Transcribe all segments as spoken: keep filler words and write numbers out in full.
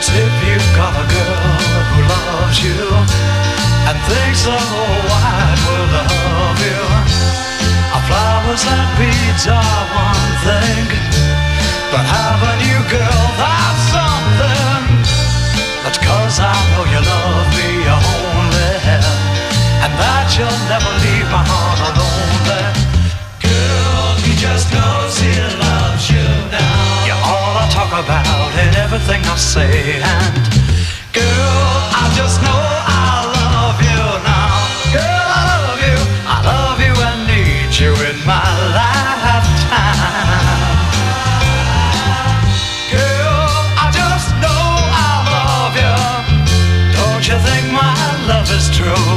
if you've got a girl who loves you and thinks the whole wide world of you. Our flowers and beads are one thing, but having you, girl, that's something. That's 'cause I know you love me only, and that you'll never leave my heart lonely. Girl, he just knows he loves you now. You're all I talk about in everything I say, and girl, I just know I love you now. Girl, I love you, I love you and need you in my lifetime. Girl, I just know I love you. Don't you think my love is true?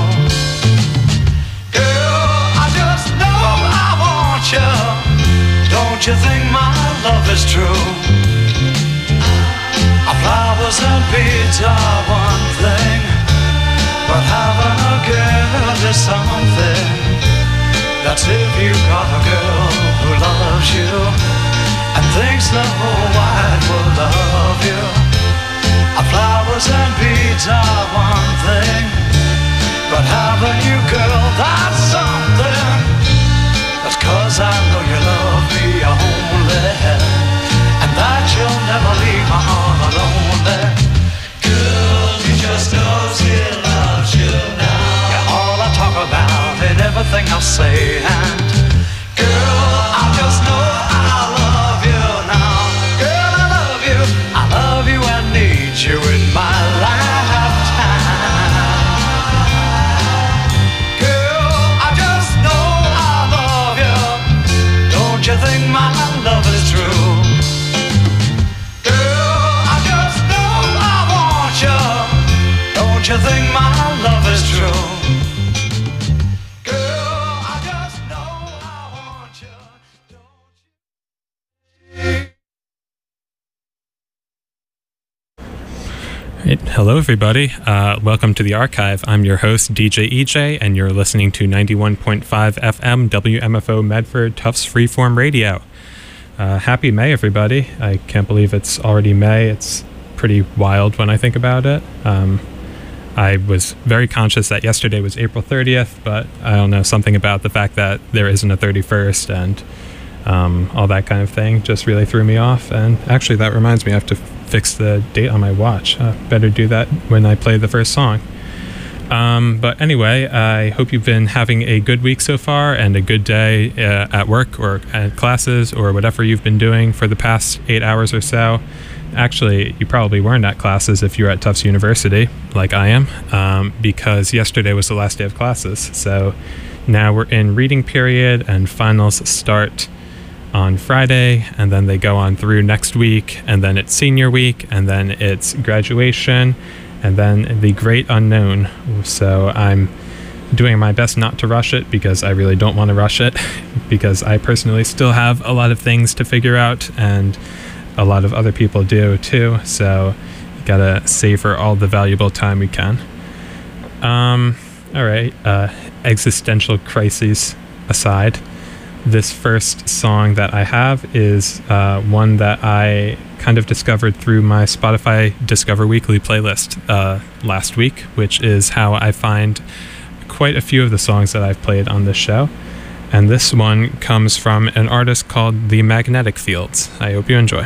Girl, I just know I want you. Don't you think my love is true? Our flowers and beads are one thing, but having a girl is something. That's if you've got a girl who loves you and thinks the whole wide world of you. Our flowers and beads are one thing, but having you, girl, that's something. That's 'cause I know you love me only, and that you'll never leave my heart lonely. Girl, he just knows he loves you now. You're all I talk about in everything I say, and girl, I just know I love you now. Girl, I love you, I love you and need you in my lifetime. Girl, I just know I love you. Don't you think my love is true? Girl, I just know I want you. Don't you think my love is true? Girl, I just know I want you. Don't you? Right. Hello, everybody. Uh, welcome to The Archive. I'm your host, D J E J, and you're listening to ninety-one point five F M W M F O Medford Tufts Freeform Radio. Uh, happy May, everybody. I can't believe it's already May. It's pretty wild when I think about it. Um, I was very conscious that yesterday was April thirtieth, but I don't know, something about the fact that there isn't a thirty-first and um, all that kind of thing just really threw me off. And actually, that reminds me, I have to fix the date on my watch. Uh, better do that when I play the first song. Um, but anyway, I hope you've been having a good week so far and a good day uh, at work or at classes or whatever you've been doing for the past eight hours or so. Actually, you probably weren't at classes if you're at Tufts University, like I am, um, because yesterday was the last day of classes. So now we're in reading period and finals start on Friday, and then they go on through next week, and then it's senior week, and then it's graduation, and then the great unknown. So I'm doing my best not to rush it because I really don't want to rush it because I personally still have a lot of things to figure out, and a lot of other people do too, so you gotta savor all the valuable time we can. Um, all right, uh, existential crises aside, this first song that I have is uh, one that I kind of discovered through my Spotify Discover Weekly playlist uh, last week, which is how I find quite a few of the songs that I've played on this show. And this one comes from an artist called The Magnetic Fields. I hope you enjoy.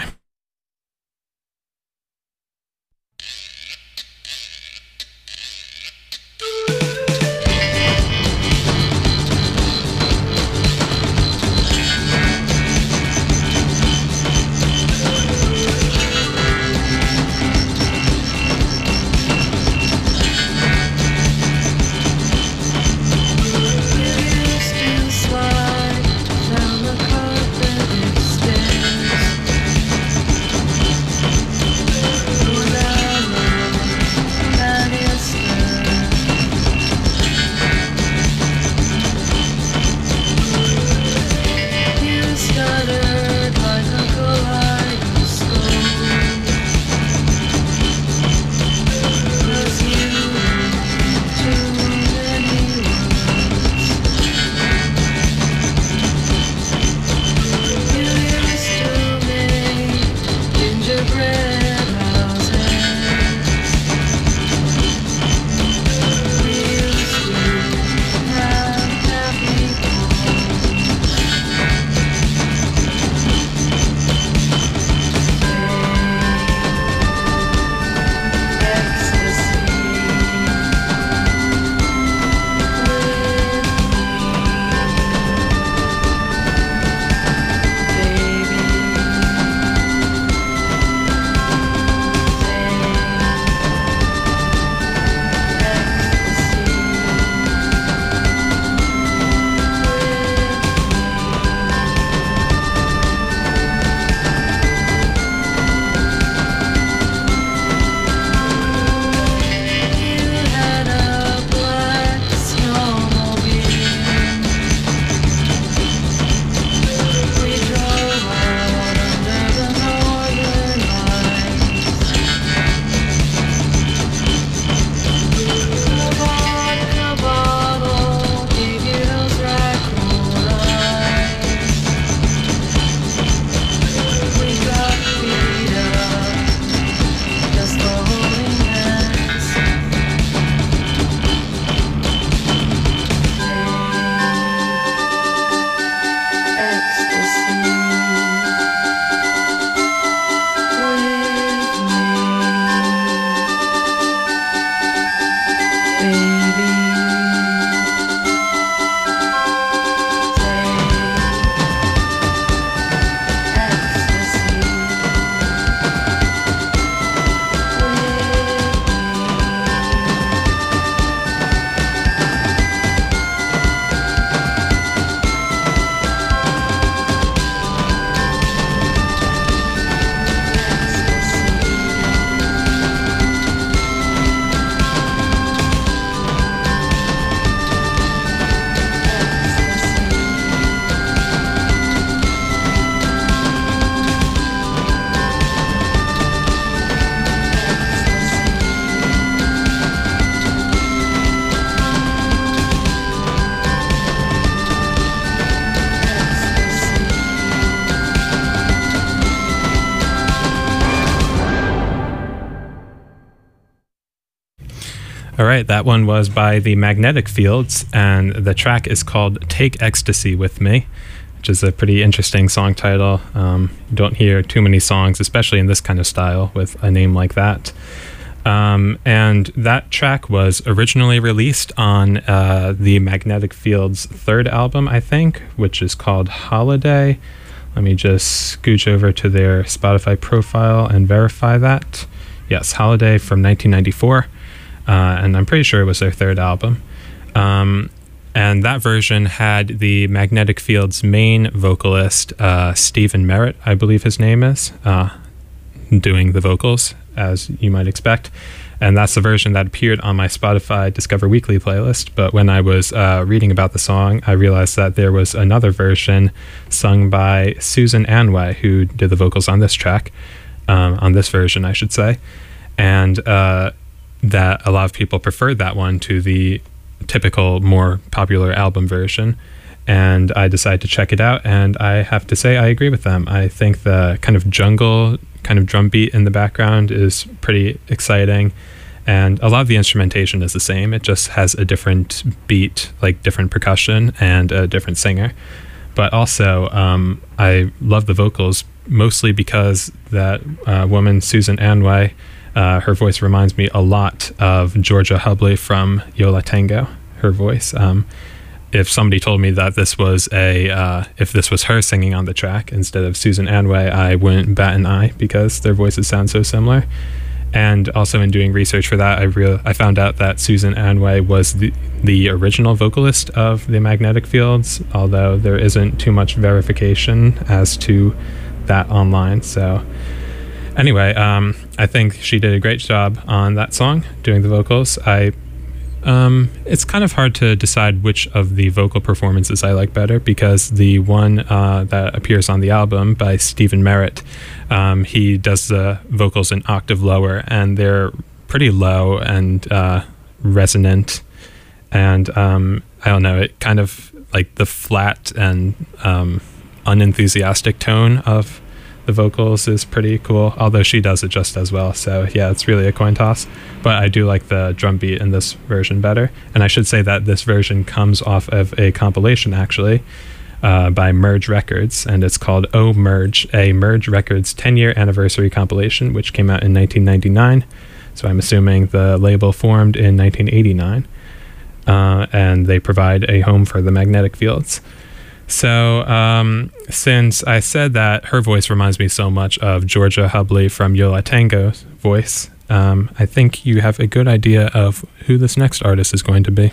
Slide down the carpet, it stains. All right, that one was by the Magnetic Fields, and the track is called Take Ecstasy With Me, which is a pretty interesting song title. Um, you don't hear too many songs, especially in this kind of style, with a name like that. Um, and that track was originally released on uh, the Magnetic Fields' third album, I think, which is called Holiday. Let me just scooch over to their Spotify profile and verify that. Yes, Holiday from nineteen ninety-four. Uh, and I'm pretty sure it was their third album. Um, and that version had the Magnetic Fields' main vocalist, uh, Stephen Merritt, I believe his name is, uh, doing the vocals, as you might expect. And that's the version that appeared on my Spotify Discover Weekly playlist. But when I was uh, reading about the song, I realized that there was another version sung by Susan Anway, who did the vocals on this track, um, on this version, I should say. And uh, that a lot of people preferred that one to the typical, more popular album version. And I decided to check it out, and I have to say I agree with them. I think the kind of jungle, kind of drum beat in the background is pretty exciting, and a lot of the instrumentation is the same. It just has a different beat, like different percussion and a different singer. But also, um, I love the vocals, mostly because that uh, woman, Susan Anway, Uh, her voice reminds me a lot of Georgia Hubley from Yo La Tengo, her voice. Um, if somebody told me that this was a, uh, if this was her singing on the track instead of Susan Anway, I wouldn't bat an eye because their voices sound so similar. And also in doing research for that, I real I found out that Susan Anway was the, the original vocalist of the Magnetic Fields, although there isn't too much verification as to that online. So anyway, um, I think she did a great job on that song, doing the vocals. I, um, it's kind of hard to decide which of the vocal performances I like better, because the one uh, that appears on the album by Stephen Merritt, um, he does the vocals an octave lower, and they're pretty low and uh, resonant. And um, I don't know, it kind of like the flat and um, unenthusiastic tone of the vocals is pretty cool, although she does it just as well. So yeah, it's really a coin toss. But I do like the drum beat in this version better. And I should say that this version comes off of a compilation, actually, uh, by Merge Records, and it's called Oh Merge, a Merge Records ten-year anniversary compilation, which came out in nineteen ninety-nine. So I'm assuming the label formed in nineteen eighty-nine. Uh, and they provide a home for the Magnetic Fields. So um, since I said that her voice reminds me so much of Georgia Hubley from Yo La Tengo's voice, um, I think you have a good idea of who this next artist is going to be.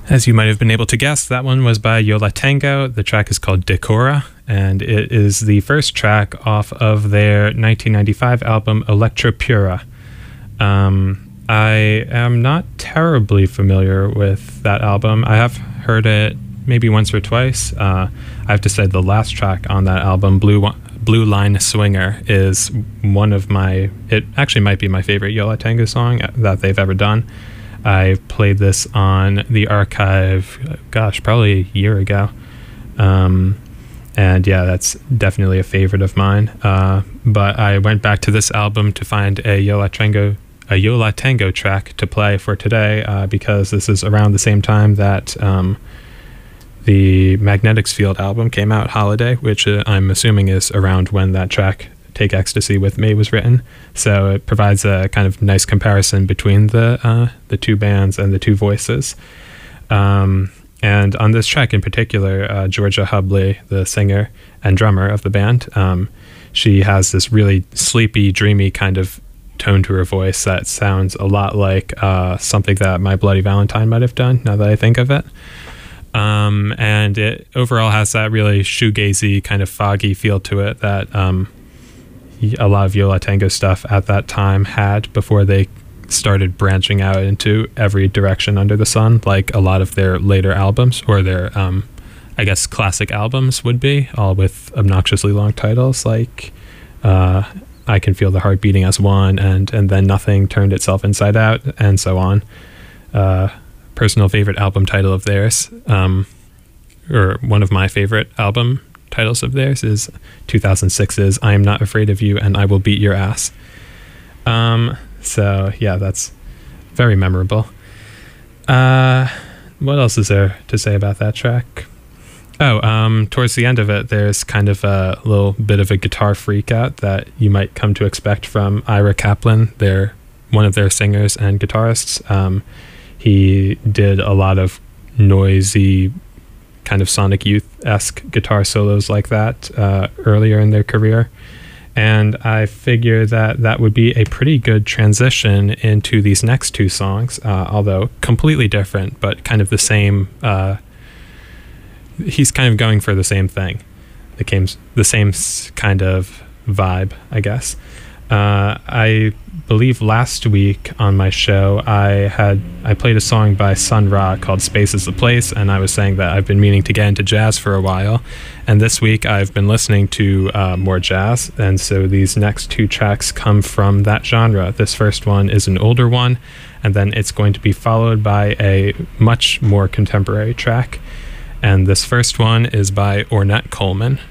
As you might have been able to guess, that one was by Yo La Tengo. The track is called Decora, and it is the first track off of their nineteen ninety-five album Electra Pura. Um, I am not terribly familiar with that album. I have heard it maybe once or twice. Uh, I have to say the last track on that album, Blue Blue Line Swinger, is one of my, it actually might be my favorite Yo La Tengo song that they've ever done. I played this on the archive, gosh, probably a year ago. Um, and yeah, that's definitely a favorite of mine. Uh, but I went back to this album to find a Yo La Tengo, a Yo La Tengo track to play for today, uh, because this is around the same time that um, the Magnetics Field album came out, Holiday, which uh, I'm assuming is around when that track Take Ecstasy With Me was written. So it provides a kind of nice comparison between the uh, the two bands and the two voices. Um, and on this track in particular, uh, Georgia Hubley, the singer and drummer of the band, um, she has this really sleepy, dreamy kind of tone to her voice that sounds a lot like uh, something that My Bloody Valentine might have done, now that I think of it. Um, and it overall has that really shoegazy, kind of foggy feel to it that um, a lot of Yo La Tengo stuff at that time had before they started branching out into every direction under the sun, like a lot of their later albums, or their, um, I guess, classic albums would be, all with obnoxiously long titles, like uh, I Can Feel the Heart Beating as One, and, and Then Nothing Turned Itself Inside Out, and so on. Uh, personal favorite album title of theirs, um, or one of my favorite album titles of theirs, is two thousand six's I Am Not Afraid of You and I Will Beat Your Ass. Um, so yeah, that's very memorable. Uh, what else is there to say about that track? Oh, um, towards the end of it, there's kind of a little bit of a guitar freak out that you might come to expect from Ira Kaplan. They're one of their singers and guitarists. Um, he did a lot of noisy, kind of Sonic Youth-esque guitar solos like that uh, earlier in their career. And I figure that that would be a pretty good transition into these next two songs, uh, although completely different, but kind of the same. Uh, he's kind of going for the same thing, the same, the same kind of vibe, I guess. Uh, I believe last week on my show, I had I played a song by Sun Ra called Space is the Place, and I was saying that I've been meaning to get into jazz for a while. And this week I've been listening to uh, more jazz, and so these next two tracks come from that genre. This first one is an older one, and then it's going to be followed by a much more contemporary track. And this first one is by Ornette Coleman.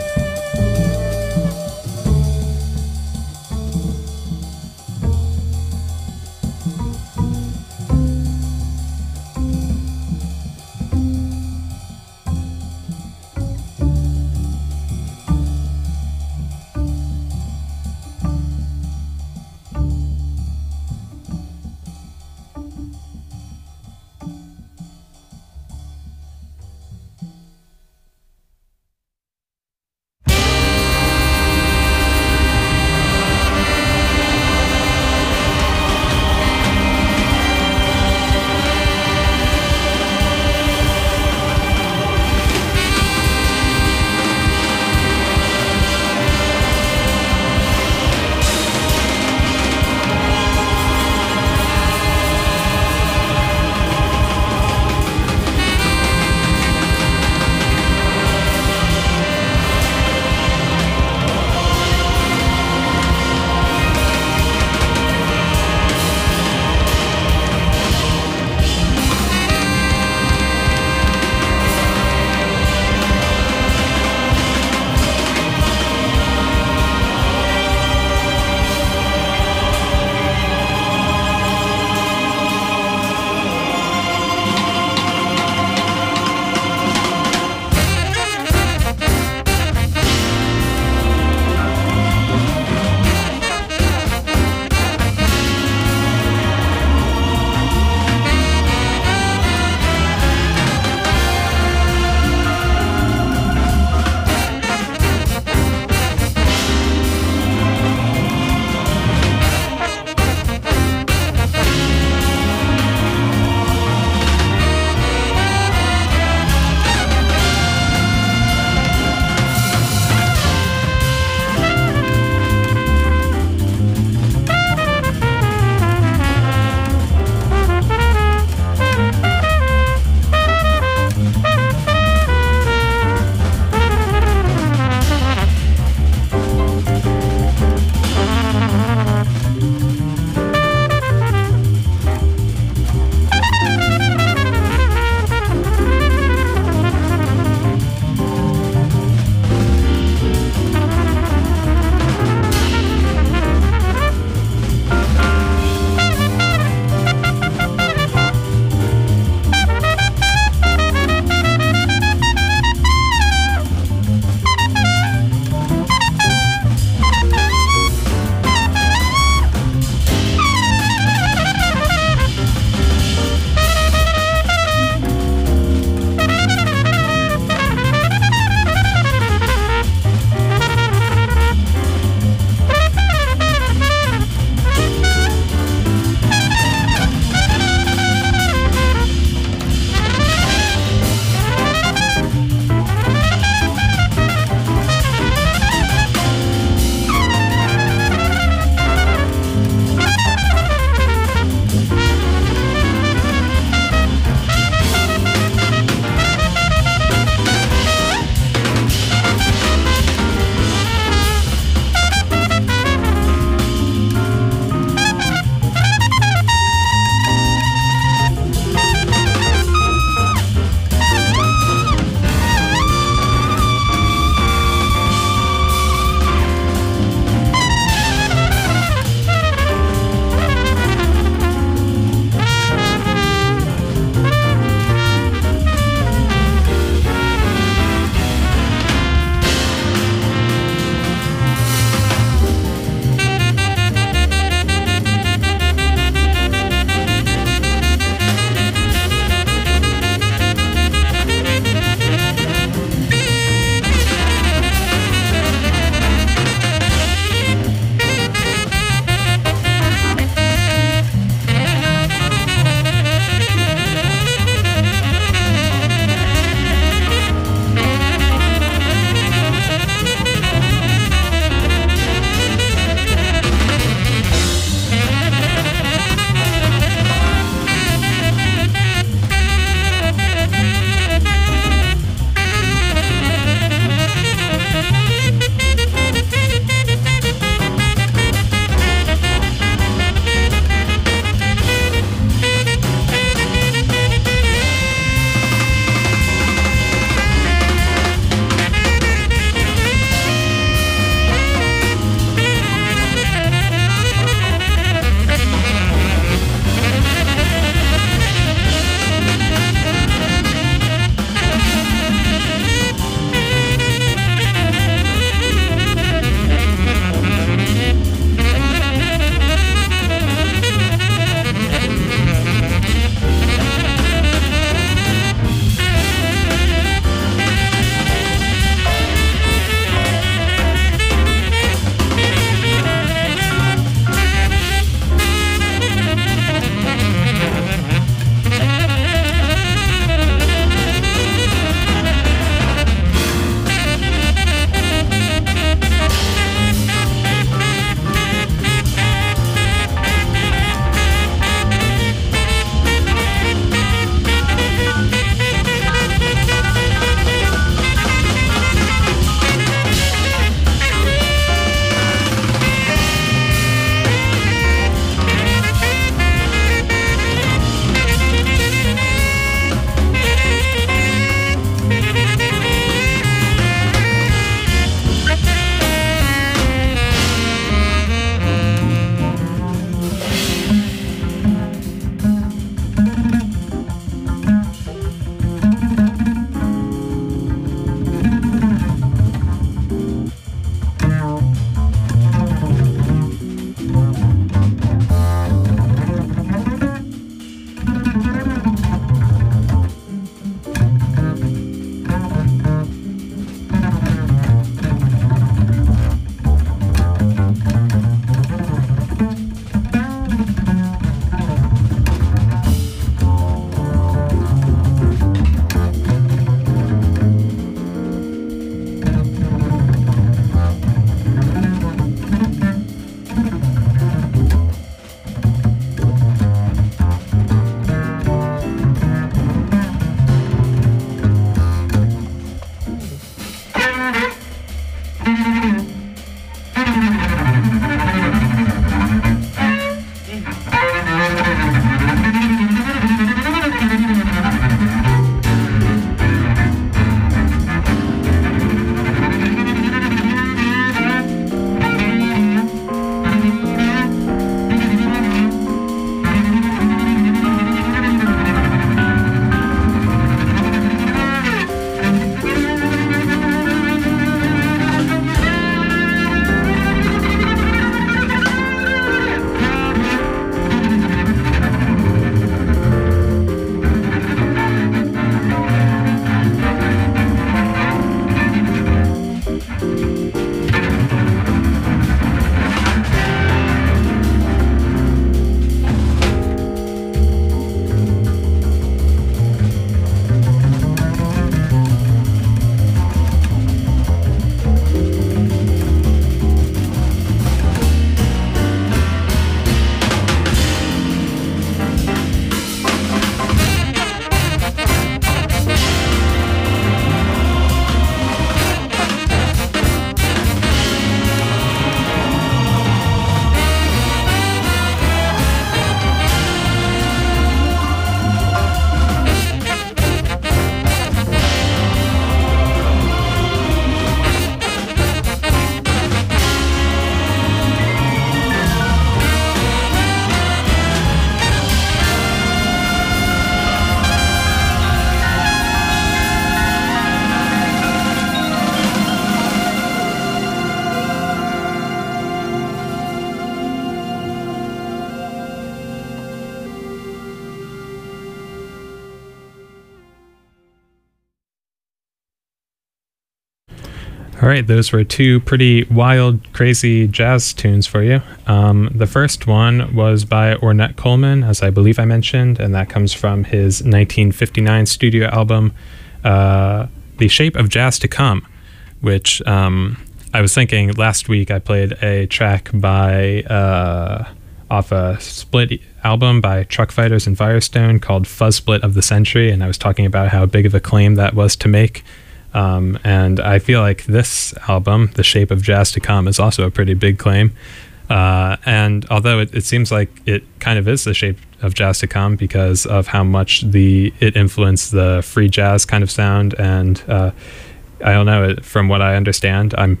All right, those were two pretty wild, crazy jazz tunes for you. Um, the first one was by Ornette Coleman, as I believe I mentioned, and that comes from his nineteen fifty-nine studio album, uh, The Shape of Jazz to Come, which um, I was thinking last week I played a track by uh, off a split album by Truck Fighters and Firestone called Fuzz Split of the Century, and I was talking about how big of a claim that was to make. Um, and I feel like this album, The Shape of Jazz to Come, is also a pretty big claim. Uh, and although it, it seems like it kind of is the shape of jazz to come because of how much the it influenced the free jazz kind of sound, and uh, I don't know, from what I understand, I'm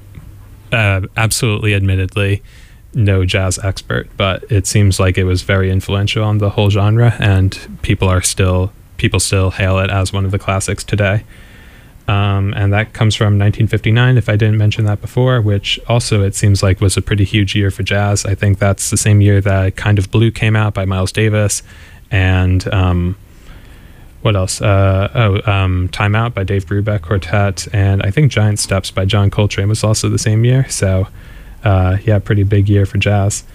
uh, absolutely, admittedly, no jazz expert, but it seems like it was very influential on the whole genre, and people are still people still hail it as one of the classics today. Um, and that comes from nineteen fifty-nine, if I didn't mention that before, which also it seems like was a pretty huge year for jazz. I think that's the same year that Kind of Blue came out by Miles Davis, and um, what else? Uh, oh, um, Time Out by Dave Brubeck Quartet, and I think Giant Steps by John Coltrane was also the same year. So, uh, yeah, pretty big year for jazz.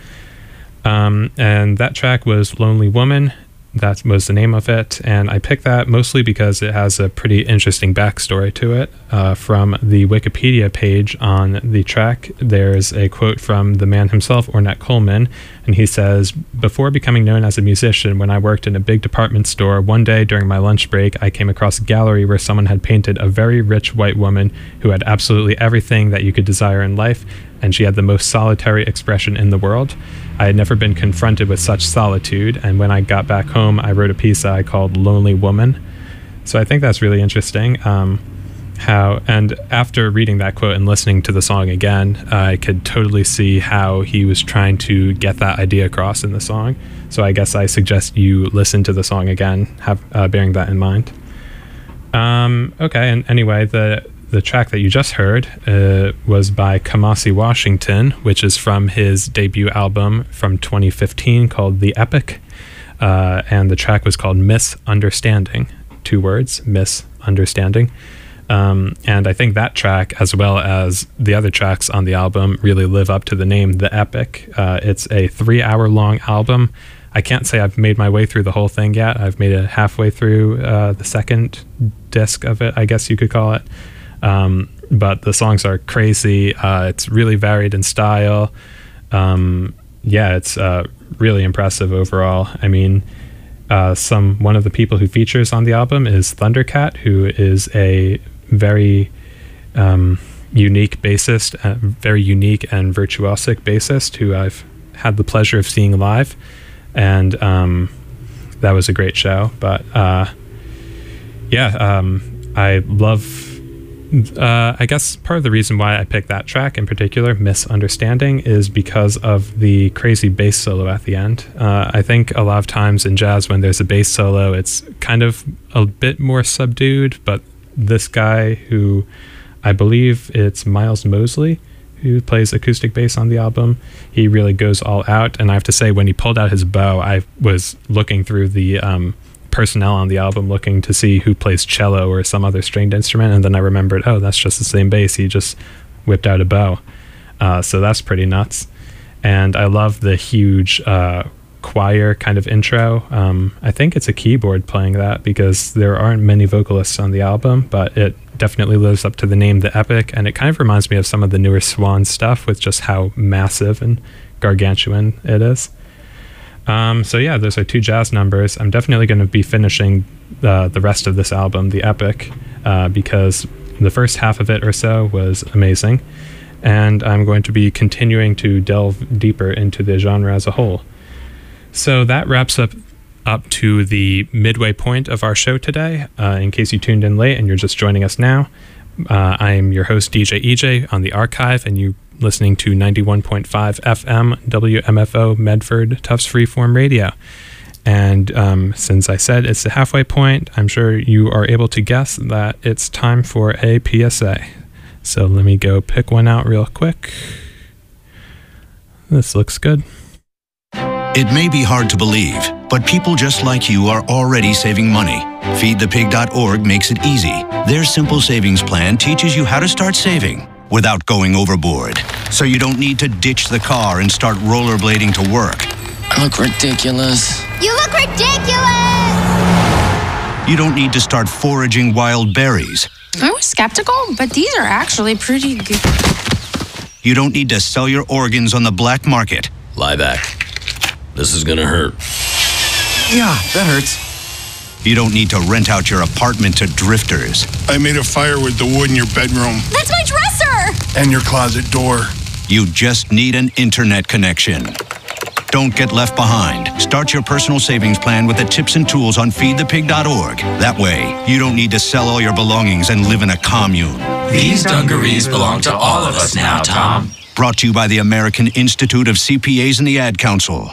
Um, and that track was Lonely Woman. That was the name of it, and I picked that mostly because it has a pretty interesting backstory to it. Uh, from the Wikipedia page on the track, there's a quote from the man himself, Ornette Coleman, and he says, "Before becoming known as a musician, when I worked in a big department store, one day during my lunch break, I came across a gallery where someone had painted a very rich white woman who had absolutely everything that you could desire in life, and she had the most solitary expression in the world. I had never been confronted with such solitude, and when I got back home, I wrote a piece that I called Lonely Woman." So I think that's really interesting. Um, how, and after reading that quote and listening to the song again, I could totally see how he was trying to get that idea across in the song. So I guess I suggest you listen to the song again, have uh, bearing that in mind. Um, okay, and anyway, the The track that you just heard uh, was by Kamasi Washington, which is from his debut album from twenty fifteen called The Epic. Uh, and the track was called Misunderstanding. Two words, Misunderstanding. Um, and I think that track, as well as the other tracks on the album, really live up to the name, The Epic. Uh, it's a three-hour-long album. I can't say I've made my way through the whole thing yet. I've made it halfway through uh, the second disc of it, I guess you could call it. Um, but the songs are crazy. Uh, it's really varied in style. Um, yeah, it's uh, really impressive overall. I mean, uh, some one of the people who features on the album is Thundercat, who is a very um, unique bassist, uh, very unique and virtuosic bassist who I've had the pleasure of seeing live, and um, that was a great show. But uh, yeah, um, I love. Uh, I guess part of the reason why I picked that track in particular, Misunderstanding, is because of the crazy bass solo at the end. Uh, I think a lot of times in jazz when there's a bass solo, it's kind of a bit more subdued, but this guy who, I believe it's Miles Mosley, who plays acoustic bass on the album, he really goes all out. And I have to say, when he pulled out his bow, I was looking through the um, personnel on the album looking to see who plays cello or some other stringed instrument, and then I remembered, oh, that's just the same bass, he just whipped out a bow. Uh, so that's pretty nuts. And I love the huge uh, choir kind of intro. Um, I think it's a keyboard playing that because there aren't many vocalists on the album, but it definitely lives up to the name, The Epic, and it kind of reminds me of some of the newer Swan stuff with just how massive and gargantuan it is. Um, so yeah, those are two jazz numbers. I'm definitely going to be finishing uh, the rest of this album, The Epic, uh, because the first half of it or so was amazing, and I'm going to be continuing to delve deeper into the genre as a whole. So that wraps up up to the midway point of our show today. Uh, in case you tuned in late and you're just joining us now, uh, I'm your host, D J E J, on the Archive, and you listening to ninety-one point five F M W M F O Medford Tufts Freeform Radio. And um, since I said it's the halfway point, I'm sure you are able to guess that it's time for a P S A. So let me go pick one out real quick. This looks good. It may be hard to believe, but people just like you are already saving money. feed the pig dot org makes it easy. Their simple savings plan teaches you how to start saving without going overboard. So you don't need to ditch the car and start rollerblading to work. I look ridiculous. You look ridiculous! You don't need to start foraging wild berries. I was skeptical, but these are actually pretty good. You don't need to sell your organs on the black market. Lie back. This is gonna hurt. Yeah, that hurts. You don't need to rent out your apartment to drifters. I made a fire with the wood in your bedroom. That's my dresser! And your closet door. You just need an internet connection. Don't get left behind. Start your personal savings plan with the tips and tools on feed the pig dot org. That way, you don't need to sell all your belongings and live in a commune. These dungarees belong to all of us now, Tom. Brought to you by the American Institute of C P As and the Ad Council.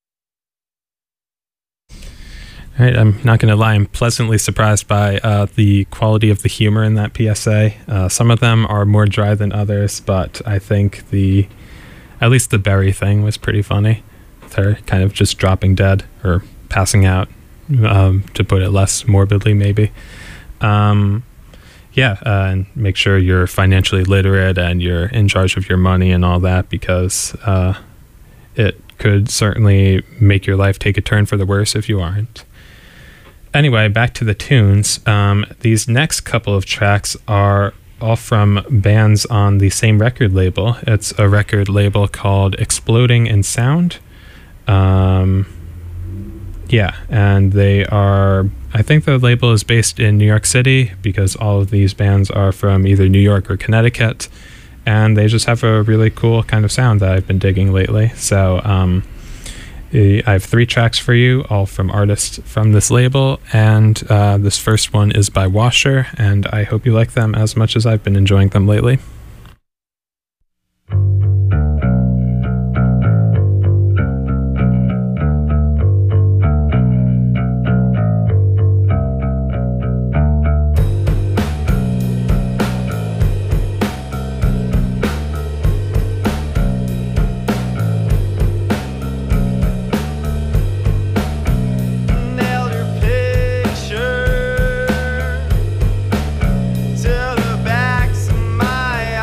All right, I'm not going to lie, I'm pleasantly surprised by uh, the quality of the humor in that P S A. Uh, some of them are more dry than others, but I think the, at least the berry thing was pretty funny. Her kind of just dropping dead or passing out, um, to put it less morbidly, maybe. Um, yeah, uh, and make sure you're financially literate and you're in charge of your money and all that, because uh, it could certainly make your life take a turn for the worse if you aren't. Anyway, back to the tunes. Um, these next couple of tracks are all from bands on the same record label. It's a record label called Exploding in Sound. Um, yeah, and they are, I think the label is based in New York City, because all of these bands are from either New York or Connecticut, and they just have a really cool kind of sound that I've been digging lately. So um, I have three tracks for you, all from artists from this label, and uh, this first one is by Washer, and I hope you like them as much as I've been enjoying them lately. Till the backs of my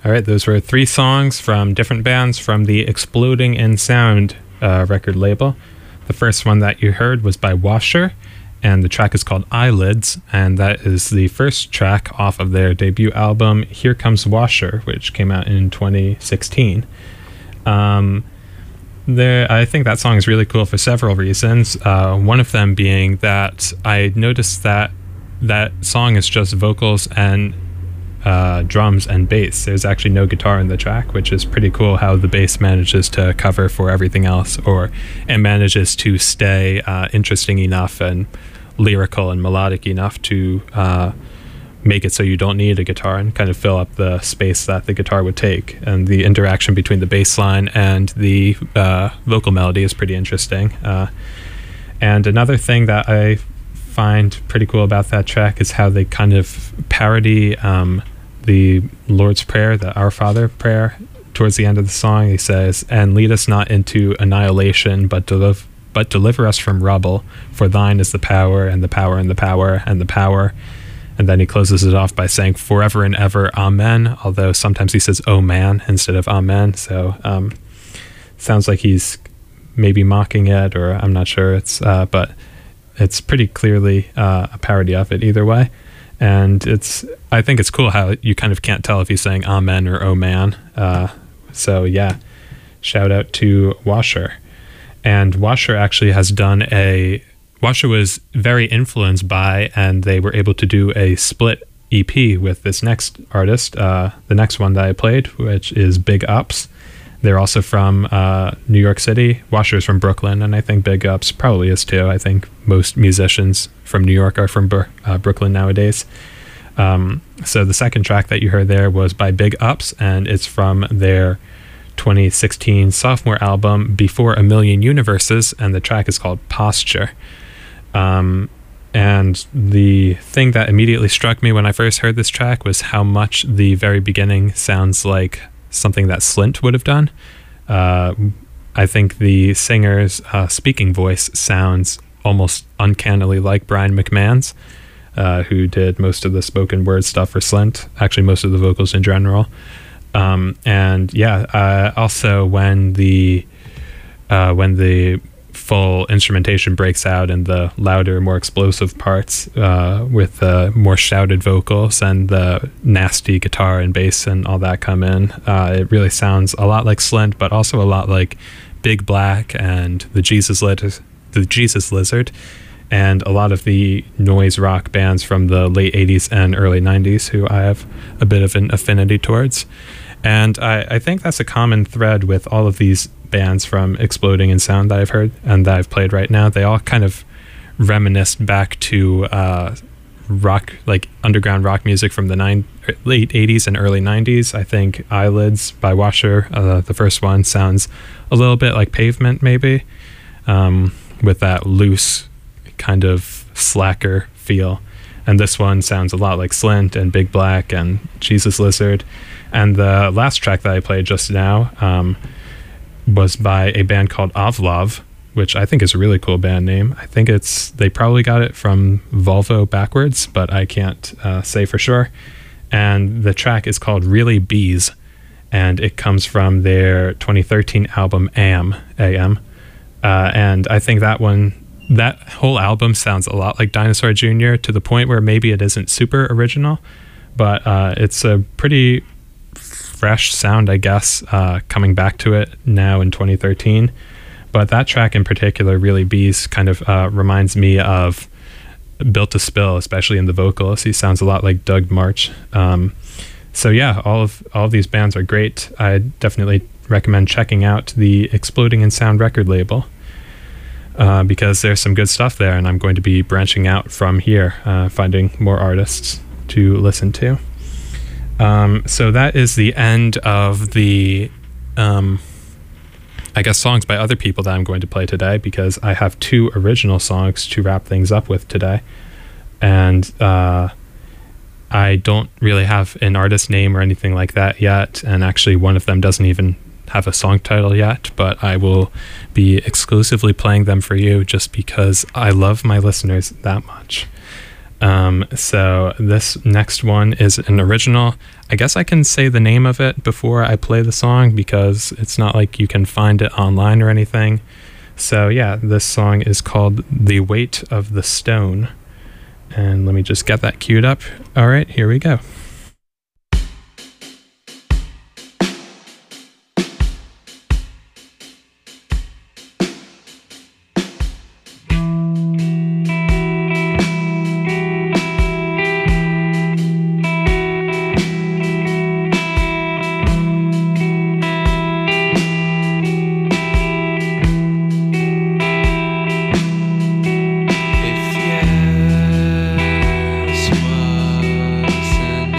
All right, those were three songs from different bands from the Exploding in Sound uh, record label. The first one that you heard was by Washer, and the track is called Eyelids, and that is the first track off of their debut album, Here Comes Washer, which came out in twenty sixteen. Um, there, I think that song is really cool for several reasons. Uh, one of them being that I noticed that that song is just vocals and Uh, drums and bass. There's actually no guitar in the track, which is pretty cool how the bass manages to cover for everything else, or it manages to stay uh, interesting enough and lyrical and melodic enough to uh, make it so you don't need a guitar and kind of fill up the space that the guitar would take. And the interaction between the bass line and the uh, vocal melody is pretty interesting. Uh, and another thing that I find pretty cool about that track is how they kind of parody um, the Lord's Prayer, the Our Father prayer. Towards the end of the song, he says, "And lead us not into annihilation, but deliver, but deliver us from rubble. For thine is the power, and the power, and the power, and the power." And then he closes it off by saying, "Forever and ever, amen." Although sometimes he says, "Oh man," instead of amen. So um, sounds like he's maybe mocking it, or I'm not sure. It's uh, but. It's pretty clearly uh, a parody of it either way. And it's, I think it's cool how you kind of can't tell if he's saying amen or oh man. Uh, so yeah, shout out to Washer. And Washer actually has done a, Washer was very influenced by, and they were able to do a split E P with this next artist, uh, the next one that I played, which is Big Ups. They're also from uh, New York City. Washer's from Brooklyn, and I think Big Ups probably is too. I think most musicians from New York are from Bur- uh, Brooklyn nowadays. Um, so the second track that you heard there was by Big Ups, and it's from their twenty sixteen sophomore album, Before a Million Universes, and the track is called Posture. Um, and the thing that immediately struck me when I first heard this track was how much the very beginning sounds like something that Slint would have done. Uh, I think the singer's uh, speaking voice sounds almost uncannily like Brian McMahon's, uh, who did most of the spoken word stuff for Slint, actually most of the vocals in general. Um, and yeah, uh, also when the uh, when the full instrumentation breaks out in the louder, more explosive parts uh, with the more shouted vocals and the nasty guitar and bass and all that come in, uh, it really sounds a lot like Slint, but also a lot like Big Black and the Jesus Lizard, the Jesus Lizard, and a lot of the noise rock bands from the late eighties and early nineties who I have a bit of an affinity towards. And I, I think that's a common thread with all of these bands from Exploding in Sound that I've heard and that I've played right now. They all kind of reminisce back to uh, rock, like underground rock music from the nine, late eighties and early nineties. I think Eyelids by Washer, uh, the first one, sounds a little bit like Pavement maybe, um, with that loose kind of slacker feel. And this one sounds a lot like Slint and Big Black and Jesus Lizard. And the last track that I played just now um, was by a band called Ovlov, which I think is a really cool band name. I think it's, they probably got it from Volvo backwards, but I can't uh, say for sure. And the track is called Really Bees, and it comes from their twenty thirteen album A M, A M. Uh, and I think that one, that whole album sounds a lot like Dinosaur Junior to the point where maybe it isn't super original, but uh, it's a pretty fresh sound, I guess, uh, coming back to it now in twenty thirteen. But that track in particular, Really Bees, kind of uh, reminds me of Built to Spill, especially in the vocals. He sounds a lot like Doug March. Um, so yeah, all of all of these bands are great. I definitely recommend checking out the Exploding in Sound record label, uh, because there's some good stuff there, and I'm going to be branching out from here, uh, finding more artists to listen to. Um, so that is the end of the, um, I guess, songs by other people that I'm going to play today, because I have two original songs to wrap things up with today. And uh, I don't really have an artist name or anything like that yet. And actually, one of them doesn't even have a song title yet, but I will be exclusively playing them for you just because I love my listeners that much. Um, so this next one is an original. I guess I can say the name of it before I play the song because it's not like you can find it online or anything. So yeah, this song is called The Weight of the Stone. And let me just get that queued up. All right, here we go. If yes was an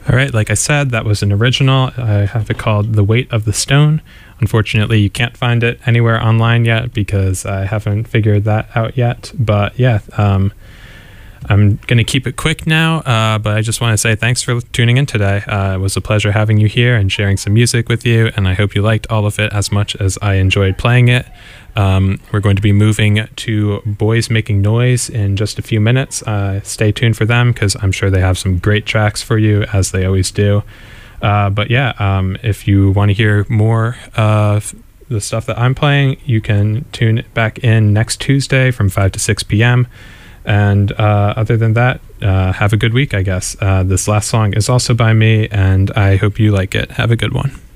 All right, like I said, that was an original. I have it called The Weight of the Stone. Unfortunately, you can't find it anywhere online yet because I haven't figured that out yet. But yeah, um, I'm going to keep it quick now, uh, but I just want to say thanks for tuning in today. Uh, it was a pleasure having you here and sharing some music with you, and I hope you liked all of it as much as I enjoyed playing it. Um, we're going to be moving to Boys Making Noise in just a few minutes. Uh, stay tuned for them because I'm sure they have some great tracks for you, as they always do. Uh, but yeah, um, if you want to hear more of the stuff that I'm playing, you can tune back in next Tuesday from five to six p.m. And uh, other than that, uh, have a good week, I guess. Uh, this last song is also by me, and I hope you like it. Have a good one.